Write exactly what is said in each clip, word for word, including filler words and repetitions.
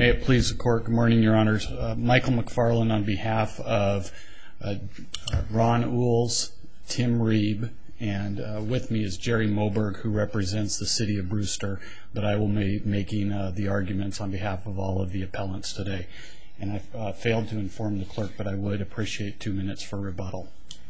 May it please the Court, good morning, Your Honors. Uh, Michael McFarland on behalf of uh, Ron Uhls, Tim Reeb, and uh, with me is Jerry Moberg, who represents the City of Brewster, but I will be making uh, the arguments on behalf of all of the appellants today. And I uh, failed to inform the clerk, but I would appreciate two minutes for rebuttal.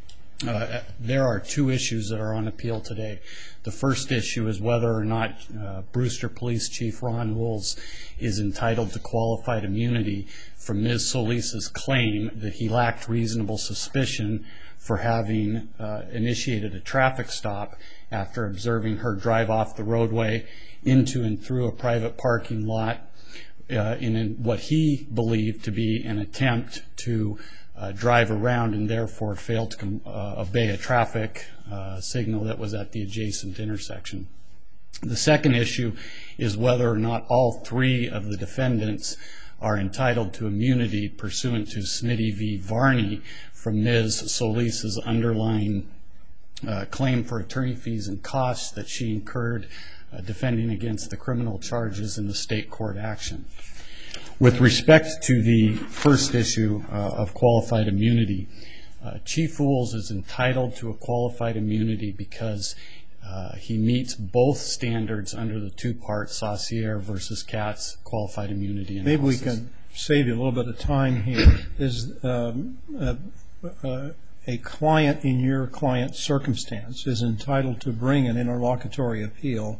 Uh, there are two issues that are on appeal today. The first issue is whether or not uh, Brewster Police Chief Ron Uhls is entitled to qualified immunity for Miz Solis's claim that he lacked reasonable suspicion for having uh, initiated a traffic stop after observing her drive off the roadway into and through a private parking lot uh, in what he believed to be an attempt to Uh, drive around and therefore failed to uh, obey a traffic uh, signal that was at the adjacent intersection. The second issue is whether or not all three of the defendants are entitled to immunity pursuant to Smitty v. Varney from Miz Solis's underlying uh, claim for attorney fees and costs that she incurred uh, defending against the criminal charges in the state court action. With respect to the first issue uh, of qualified immunity, uh, Chief Uhls is entitled to a qualified immunity because uh, he meets both standards under the two-part Saucier versus Katz qualified immunity analysis. Maybe we can save you a little bit of time here. Is um, a, a, a client in your client's circumstance is entitled to bring an interlocutory appeal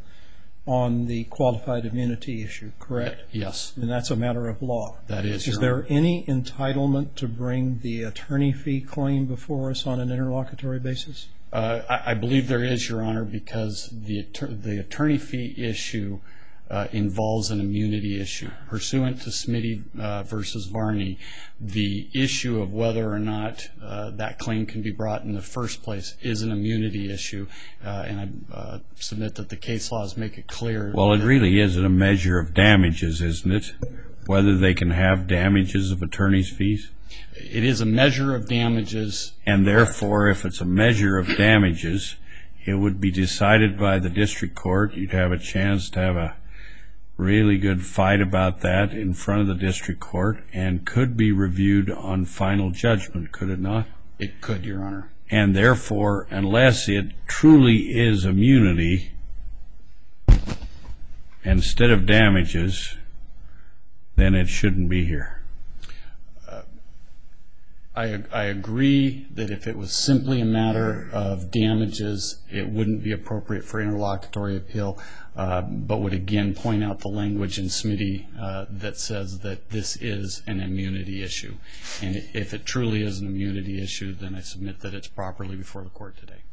on the qualified immunity issue, correct? Yes. And that's a matter of law. That is. Is there any entitlement to bring the attorney fee claim before us on an interlocutory basis? Uh, I, I believe there is, Your Honor, because the, the attorney fee issue uh, involves an immunity issue. Pursuant to Smitty uh, versus Varney, the issue of whether or not uh, that claim can be brought in the first place is an immunity issue, uh, and I uh, submit that the case laws make it clear. Well, it really is a measure of damages, isn't it? Whether they can have damages of attorney's fees? It is a measure of damages. And therefore, if it's a measure of damages, it would be decided by the district court. You'd have a chance to have a really good fight about that in front of the district court and could be reviewed on final judgment, could it not? It could, Your Honor. And therefore, unless it truly is immunity instead of damages, then it shouldn't be here. I, I agree that if it was simply a matter of damages, it wouldn't be appropriate for interlocutory appeal, uh, but would again point out the language in Smitty uh, that says that this is an immunity issue. And if it truly is an immunity issue, then I submit that it's properly before the court today.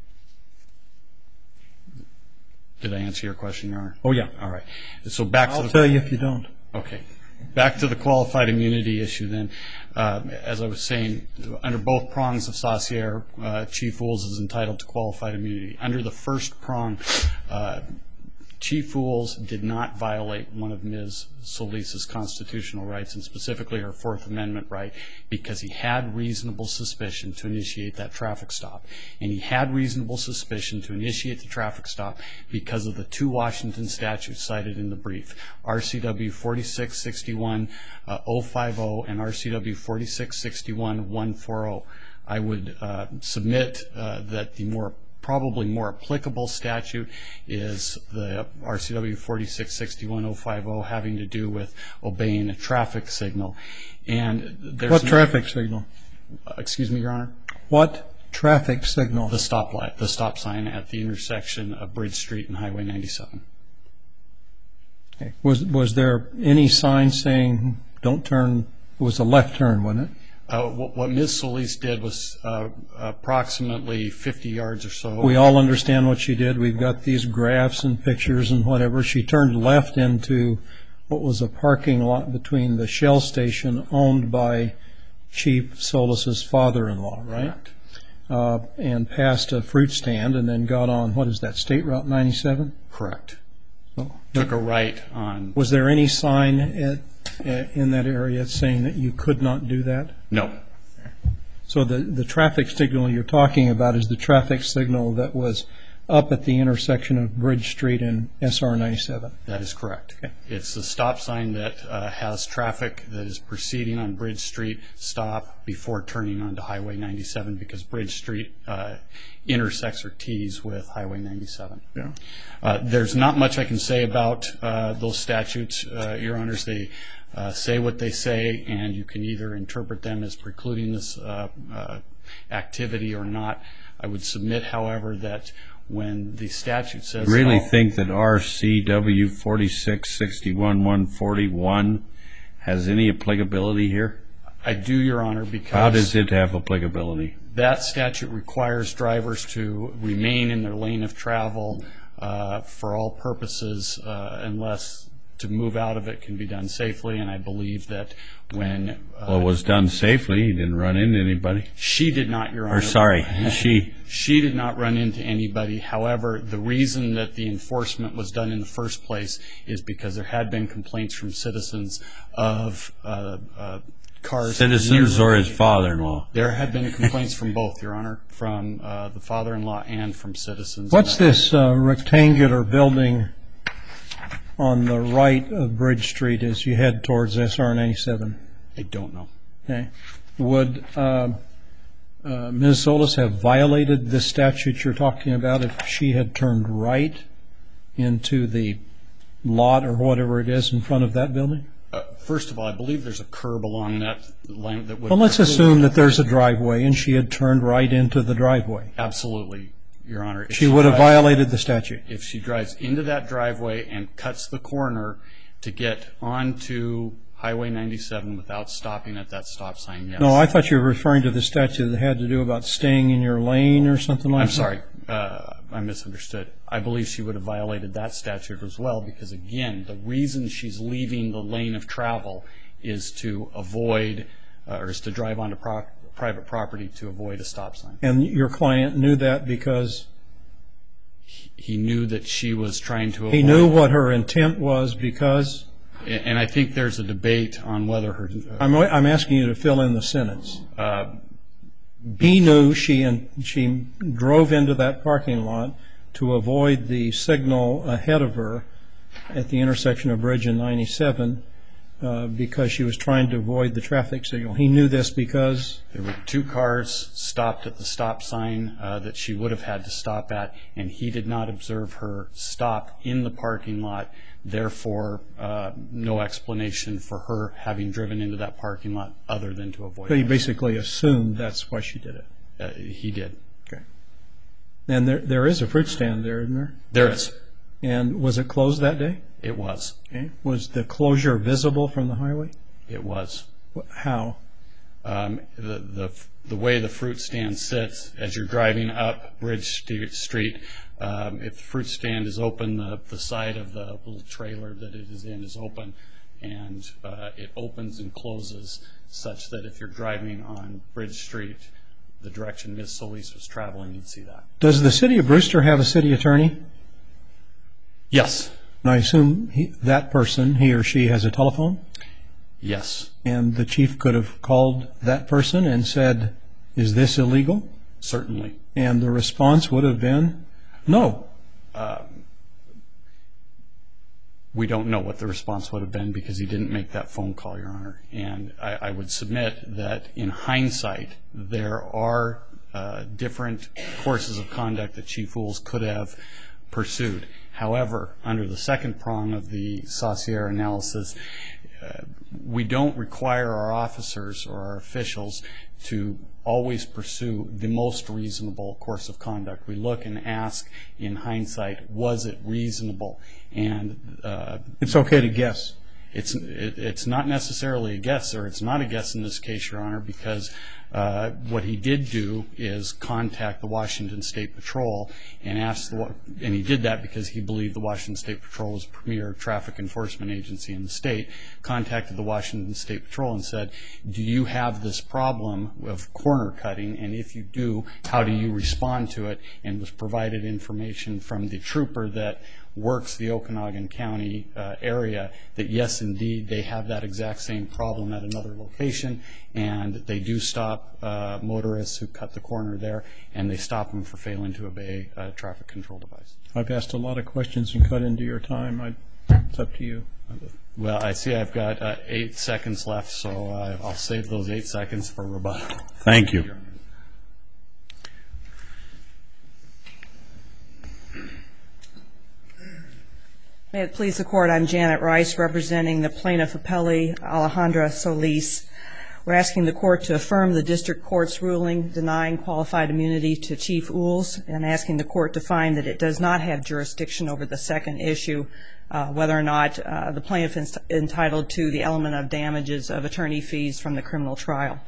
Did I answer your question, Your Honor? Oh, yeah. All right. So back I'll to the, tell you if you don't. Okay. Back to the qualified immunity issue then. Uh, as I was saying, under both prongs of Saucier, uh, Chief Uhls is entitled to qualified immunity. Under the first prong, uh, Chief Uhls did not violate one of Miz Solis's constitutional rights, and specifically her Fourth Amendment right, because he had reasonable suspicion to initiate that traffic stop. And he had reasonable suspicion to initiate the traffic stop because of the two Washington statutes cited in the brief, R C W forty-six sixty-one oh five oh and R C W forty-six sixty-one one forty. I would uh, submit uh, that the more probably more applicable statute is the R C W forty-six sixty-one oh five oh, having to do with obeying a traffic signal. And there's what no, traffic signal? Excuse me, Your Honor? What traffic signal? The stop light, the stop sign at the intersection of Bridge Street and Highway ninety-seven. Okay. Was was there any sign saying don't turn? It was a left turn, wasn't it? Uh, what, what Miz Solis did was uh, approximately fifty yards or so. We all understand what she did. We've got these graphs and pictures and whatever. She turned left into what was a parking lot between the Shell station owned by Chief Solis's father-in-law, right? Correct. Uh, and passed a fruit stand and then got on, what is that, State Route ninety-seven? Correct. So, Took a right on. Was there any sign at in that area saying that you could not do that? No. So the, the traffic signal you're talking about is the traffic signal that was up at the intersection of Bridge Street and S R ninety-seven. That is correct. Okay. It's the stop sign that uh, has traffic that is proceeding on Bridge Street stop before turning onto Highway ninety-seven, because Bridge Street uh, intersects or tees with Highway ninety-seven. Yeah. Uh, there's not much I can say about uh, those statutes, uh, Your Honors. They uh, say what they say, and you can either interpret them as precluding this uh, uh, activity or not. I would submit, however, that when the statute says... You really all, think that R C W forty-six sixty-one one forty-one has any applicability here? I do, Your Honor, because... How does it have applicability? That statute requires drivers to remain in their lane of travel uh, for all purposes uh, unless to move out of it can be done safely, and I believe that when... Uh, Well, it was done safely. He didn't run into anybody. She did not, Your Honor. Or sorry, she... She did not run into anybody. However, the reason that the enforcement was done in the first place is because there had been complaints from citizens of uh, uh, cars... Citizens or his father-in-law? There had been complaints from both, Your Honor, from uh, the father-in-law and from citizens. What's this uh, rectangular building on the right of Bridge Street as you head towards S R ninety-seven? I don't know. Okay. Would uh, uh, Miz Solis have violated this statute you're talking about if she had turned right into the lot or whatever it is in front of that building? Uh, first of all, I believe there's a curb along that line that would... Well, let's assume that there's a driveway and she had turned right into the driveway. Absolutely, Your Honor. If She would have drives- violated the statute. If she drives into that driveway and cuts the corner to get onto Highway ninety-seven without stopping at that stop sign, yes. No, I thought you were referring to the statute that had to do about staying in your lane or something like I'm that. sorry. Uh, I misunderstood. I believe she would have violated that statute as well because, again, the reason she's leaving the lane of travel is to avoid uh, or is to drive onto pro- private property to avoid a stop sign. And your client knew that because He, he knew that she was trying to avoid... he knew what her intent was because... And I think there's a debate on whether her... Uh, I'm, I'm asking you to fill in the sentence. uh, He knew she and she drove into that parking lot to avoid the signal ahead of her at the intersection of Bridge and ninety-seven uh, because she was trying to avoid the traffic signal. He knew this because... There were two cars stopped at the stop sign uh, that she would have had to stop at, and he did not observe her stop in the parking lot. Therefore, uh, no explanation for her having driven into that parking lot other than to avoid So you it. basically assumed that's why she did it. Uh, he did. Okay. And there there is a fruit stand there, isn't there? There is. And was it closed that day? It was. Okay. Was the closure visible from the highway? It was. Wh- How? Um, the, the, the way the fruit stand sits as you're driving up Bridge St- Street, um, if the fruit stand is open, the, the side of the little trailer that it is in is open, and uh, it opens and closes such that if you're driving on Bridge Street, the direction Miz Solis was traveling, you'd see that. Does the city of Brewster have a city attorney? Yes. And I assume he, that person, he or she, has a telephone? Yes. And the chief could have called that person and said, is this illegal? Certainly. And the response would have been, no. Um, we don't know what the response would have been because he didn't make that phone call, Your Honor. And I, I would submit that in hindsight, there are uh, different courses of conduct that Chief Wools could have pursued. However, under the second prong of the Saucier analysis, uh, we don't require our officers or our officials to always pursue the most reasonable course of conduct. We look and ask in hindsight, was it reasonable? And uh, It's okay to guess. It's it, it's not necessarily a guess, or it's not a guess in this case, Your Honor, because uh, what he did do is contact the Washington State Patrol and ask, the, and he did that because he believed the Washington State Patrol was the premier traffic enforcement agency in the state, contacted the Washington State Patrol and said, do you have this problem of corner cutting, and if you do, how do you respond to it? And was provided information from the trooper that works the Okanagan County uh, area, that yes, indeed, they have that exact same problem at another location, and they do stop uh, motorists who cut the corner there, and they stop them for failing to obey a traffic control device. I've asked a lot of questions and cut into your time. I, it's up to you. Well, I see I've got uh, eight seconds left, so uh, I'll save those eight seconds for rebuttal. Thank you. May it please the Court, I'm Janet Rice, representing the plaintiff appellee Alejandra Solis. We're asking the Court to affirm the District Court's ruling denying qualified immunity to Chief Uhls, and asking the Court to find that it does not have jurisdiction over the second issue, uh, whether or not uh, the plaintiff is entitled to the element of damages of attorney fees from the criminal trial,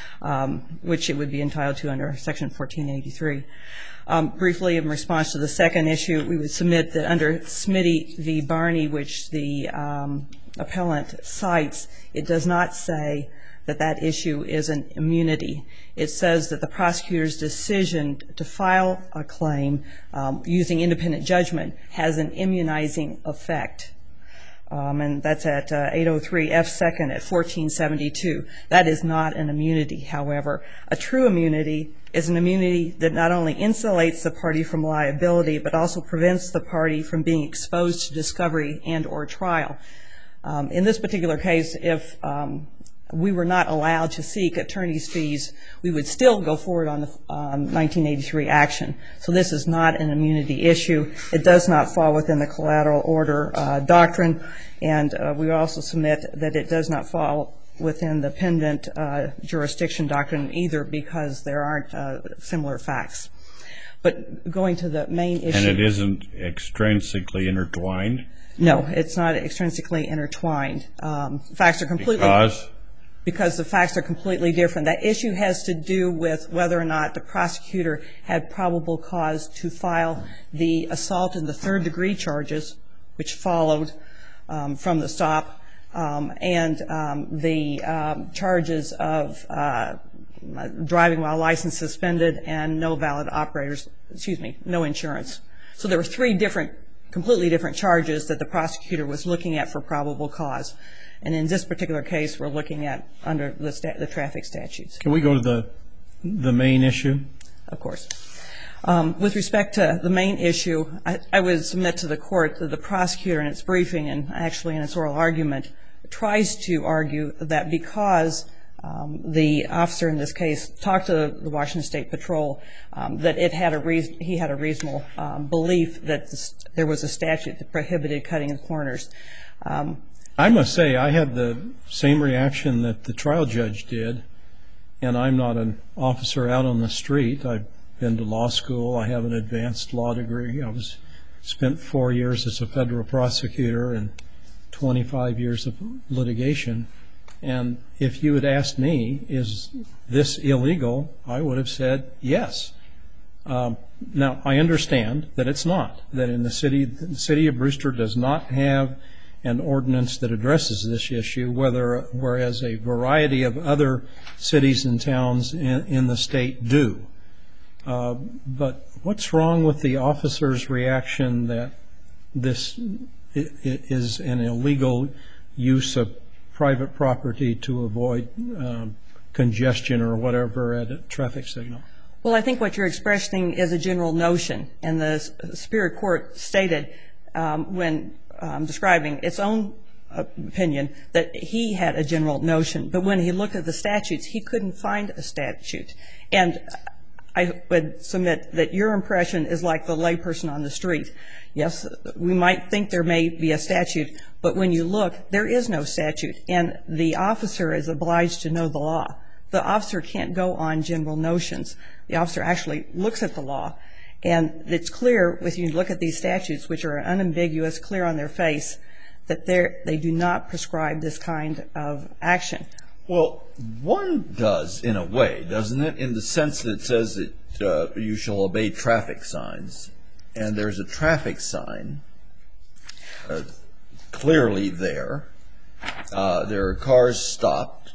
um, which it would be entitled to under Section fourteen eighty-three. Um, briefly, in response to the second issue, we would submit that under Smitty v. Barney, which the um, appellant cites, it does not say that that issue is an immunity. It says that the prosecutor's decision to file a claim um, using independent judgment has an immunizing effect. Um, and that's at uh, eight oh three F second at fourteen seventy-two. That is not an immunity, however. A true immunity is an immunity that not only insulates the party from liability, but also prevents the party from being exposed to discovery and or trial. Um, in this particular case, if um, we were not allowed to seek attorney's fees, we would still go forward on the um, nineteen eighty-three action. So this is not an immunity issue. It does not fall within the collateral order uh, doctrine, and uh, we also submit that it does not fall within the pendant uh, jurisdiction doctrine either, because there aren't uh, similar facts. But going to the main issue. And it isn't extrinsically intertwined? No, it's not extrinsically intertwined. Um, facts are completely. Because? Because the facts are completely different. That issue has to do with whether or not the prosecutor had probable cause to file the assault and the third degree charges, which followed um, from the stop, um, and um, the um, charges of uh, driving while license suspended and no valid operators, excuse me, no insurance. So there were three different, completely different charges that the prosecutor was looking at for probable cause. And in this particular case, we're looking at under the, sta the traffic statutes. Can we go to the the main issue? Of course. Um, with respect to the main issue, I, I would submit to the Court that the prosecutor in its briefing and actually in its oral argument tries to argue that because um, the officer in this case talked to the Washington State Patrol, um, that it had a reason, he had a reasonable um, belief that this, there was a statute that prohibited cutting the corners. Um, I must say I had the same reaction that the trial judge did, and I'm not an officer out on the street. I've been to law school. I have an advanced law degree. I was spent four years as a federal prosecutor and twenty-five years of litigation. And if you had asked me, is this illegal, I would have said yes. Um, now, I understand that it's not, that in the city, the city of Brewster does not have an ordinance that addresses this issue, whether, whereas a variety of other cities and towns in, in the state do. Uh, but what's wrong with the officer's reaction that this is an illegal use of private property to avoid um, congestion or whatever at a traffic signal? Well, I think what you're expressing is a general notion, and the Superior Court stated um, when um, describing its own opinion that he had a general notion, but when he looked at the statutes, he couldn't find a statute. And I would submit that your impression is like the layperson on the street. Yes, we might think there may be a statute, but when you look, there is no statute, and the officer is obliged to know the law. The officer can't go on general notions. The officer actually looks at the law, and it's clear if you look at these statutes, which are unambiguous, clear on their face, that they do not prescribe this kind of action. Well, one does in a way, doesn't it, in the sense that it says that uh, you shall obey traffic signs, and there's a traffic sign uh, clearly there. Uh, there are cars stopped,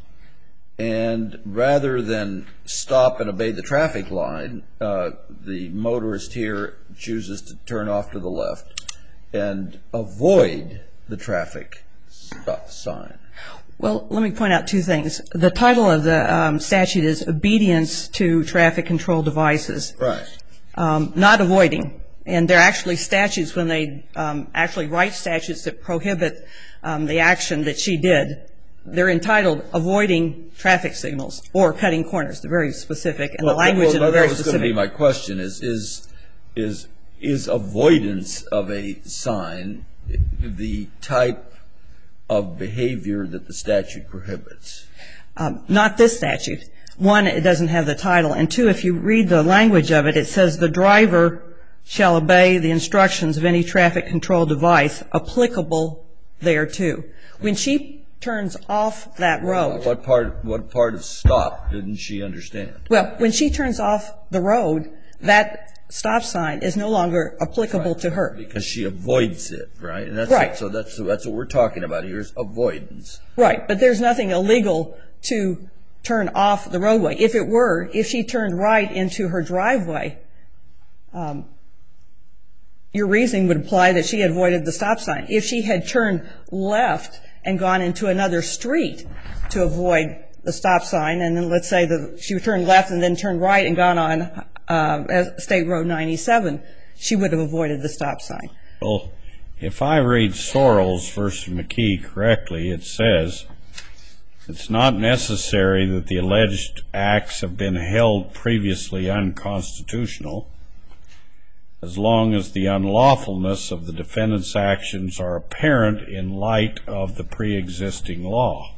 and rather than stop and obey the traffic line, uh, the motorist here chooses to turn off to the left and avoid the traffic stop sign? Well, let me point out two things. The title of the um, statute is obedience to traffic control devices. Right. Um, not avoiding. And there are actually statutes when they um, actually write statutes that prohibit um, the action that she did. They're entitled avoiding traffic signals or cutting corners. They're very specific, and well, the language well, is very that was specific. going to be my question: is is is is avoidance of a sign the type of behavior that the statute prohibits? Um, not this statute. One, it doesn't have the title, and two, if you read the language of it, it says the driver shall obey the instructions of any traffic control device applicable thereto. When she turns off that road. What part, what part of stop didn't she understand? Well, when she turns off the road, that stop sign is no longer applicable right. to her. Because she avoids it, right? And that's right. It. So that's, that's what we're talking about here is avoidance. Right, but there's nothing illegal to turn off the roadway. If it were, if she turned right into her driveway, um, your reasoning would imply that she avoided the stop sign. If she had turned left and gone into another street to avoid the stop sign, and then let's say that she turned left and then turned right and gone on uh, State Road ninety-seven, she would have avoided the stop sign. Well, if I read Sorrells versus McKee correctly, it says it's not necessary that the alleged acts have been held previously unconstitutional as long as the unlawfulness of the defendant's actions are apparent in light of the pre-existing law.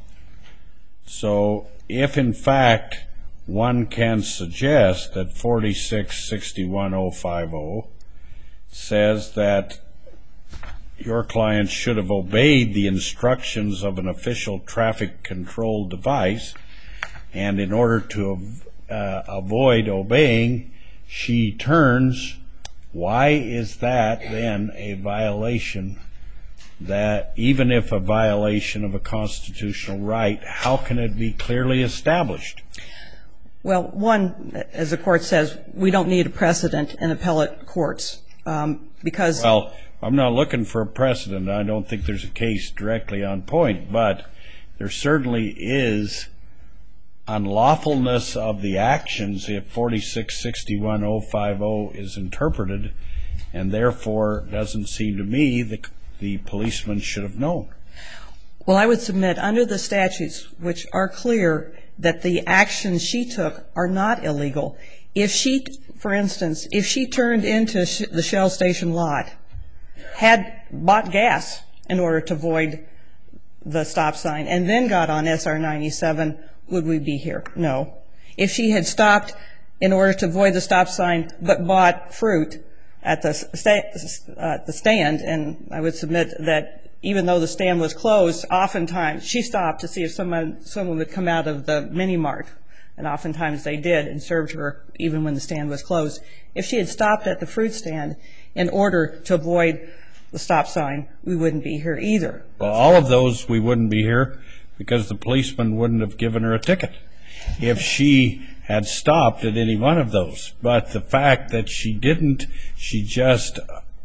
So if in fact one can suggest that forty-six sixty-one oh fifty says that your client should have obeyed the instructions of an official traffic control device, and in order to uh, avoid obeying, she turns, why is that then a violation that, even if a violation of a constitutional right, how can it be clearly established? Well, one, as the court says, we don't need a precedent in appellate courts um, because... Well, I'm not looking for a precedent. I don't think there's a case directly on point, but there certainly is unlawfulness of the actions if forty-six sixty-one oh fifty is interpreted, and therefore doesn't seem to me that the policeman should have known. Well, I would submit under the statutes, which are clear, that the actions she took are not illegal. If she, for instance, if she turned into sh the Shell station lot, had bought gas in order to avoid the stop sign, and then got on S R ninety-seven, would we be here? No. If she had stopped in order to avoid the stop sign but bought fruit at the, sta uh, the stand, and I would submit that even though the stand was closed, oftentimes she stopped to see if someone, someone would come out of the mini mart, and oftentimes they did and served her even when the stand was closed. If she had stopped at the fruit stand in order to avoid the stop sign, we wouldn't be here either. Well, all of those we wouldn't be here because the policeman wouldn't have given her a ticket if she had stopped at any one of those. But the fact that she didn't, she just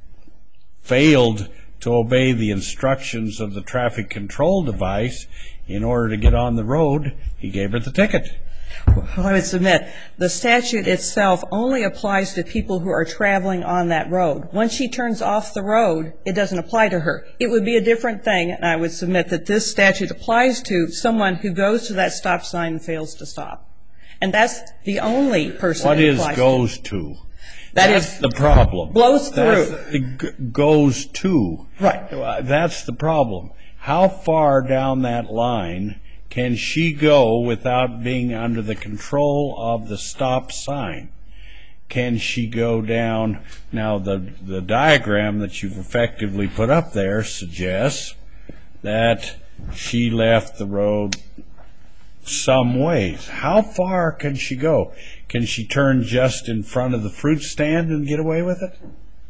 failed to obey the instructions of the traffic control device in order to get on the road, he gave her the ticket. Well, I would submit the statute itself only applies to people who are traveling on that road. Once she turns off the road, it doesn't apply to her. It would be a different thing, and I would submit that this statute applies to someone who goes to that stop sign and fails to stop. And that's the only person What it is applies goes to. to? That That's is the problem. blows through. That's, it g- goes to. Right. That's the problem. How far down that line can she go without being under the control of the stop sign? Can she go down? Now, the, the diagram that you've effectively put up there suggests that she left the road some ways. How far can she go? Can she turn just in front of the fruit stand and get away with it?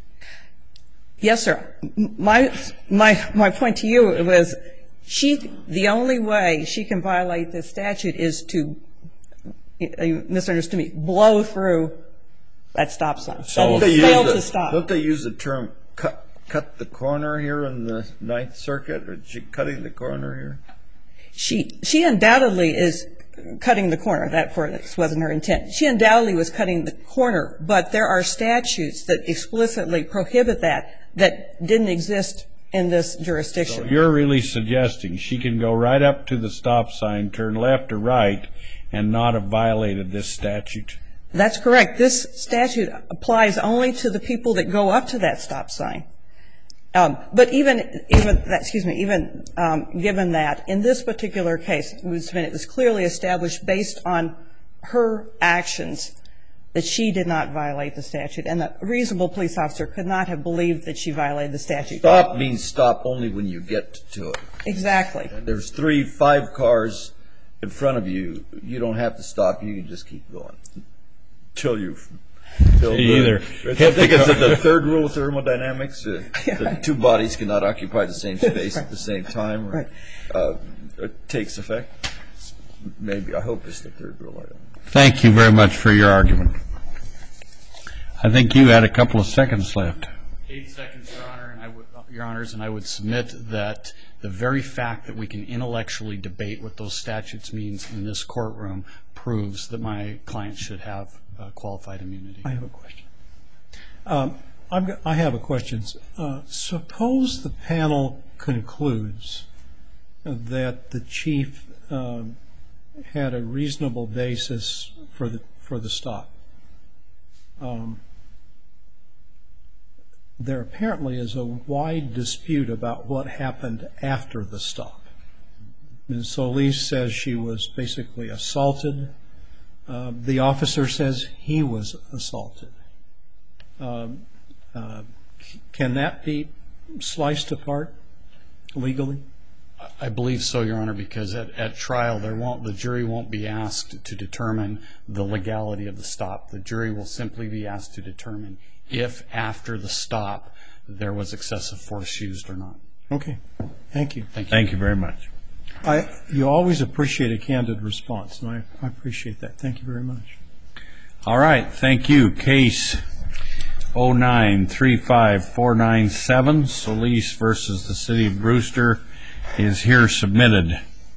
Yes, sir. My, my, my point to you was she, the only way she can violate this statute is to, you misunderstood me, blow through that stop sign. So that Don't is they fail use to the, stop. don't they use the term cut, cut the corner here in the Ninth Circuit? Or is she cutting the corner here? She she undoubtedly is cutting the corner. That, of course, wasn't her intent. She undoubtedly was cutting the corner, but there are statutes that explicitly prohibit that that didn't exist in this jurisdiction. So you're really suggesting she can go right up to the stop sign, turn left or right, and not have violated this statute? That's correct. This statute applies only to the people that go up to that stop sign. Um, but even, even excuse me, even um, given that, in this particular case, it was clearly established based on her actions that she did not violate the statute, and a reasonable police officer could not have believed that she violated the statute. Stop means stop only when you get to it. Exactly. And there's three, five cars in front of you. You don't have to stop. You can just keep going till you. Till Either. The, I think it's the third rule of thermodynamics. Uh, the two bodies cannot occupy the same space at the same time. Or, right. Uh, it takes effect. Maybe. I hope it's the third rule. I don't know. Thank you very much for your argument. I think you had a couple of seconds left. Eight seconds, Your Honor, and I would, Your Honors, and I would submit that the very fact that we can intellectually debate what those statutes means in this courtroom proves that my client should have uh, qualified immunity. I have a question. Um, I've got, I have a question. Uh, suppose the panel concludes that the chief um, had a reasonable basis for the for the stop. Um, there apparently is a wide dispute about what happened after the stop. Miz Solis says she was basically assaulted. Uh, the officer says he was assaulted. Um, uh, can that be sliced apart legally? I believe so, Your Honor, because at, at trial there won't the jury won't be asked to determine the legality of the stop. The jury will simply be asked to determine if after the stop there was excessive force used or not. Okay. Thank you. Thank you. Thank you very much. I, you always appreciate a candid response, and I, I appreciate that. Thank you very much. All right. Thank you. Case oh nine three five four nine seven, Solis versus the City of Brewster, is here submitted.